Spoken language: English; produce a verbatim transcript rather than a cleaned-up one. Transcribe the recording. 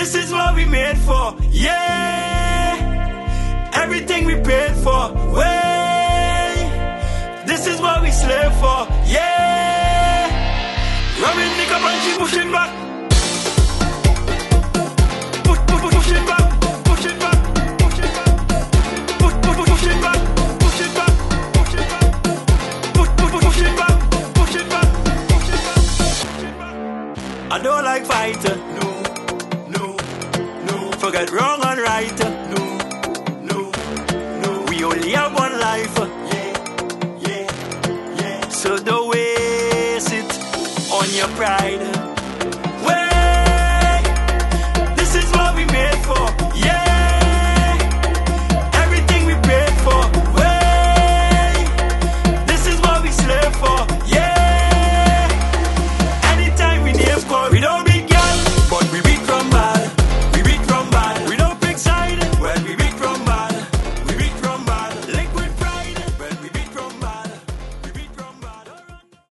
This is what we made for, yeah. Everything we paid for, way. This is what we slave for, yeah. Rubbing nigga and she pushing back. Push, push, push, push it back, push it back, push it back, push, push, push, push it back, push it back, push it back, push, push, push, push it back, push it back, push it back, push it back. I don't like fighter, no. Forget wrong and right. No, no, no. We only have one life. Yeah, yeah, yeah. So don't waste it on your pride.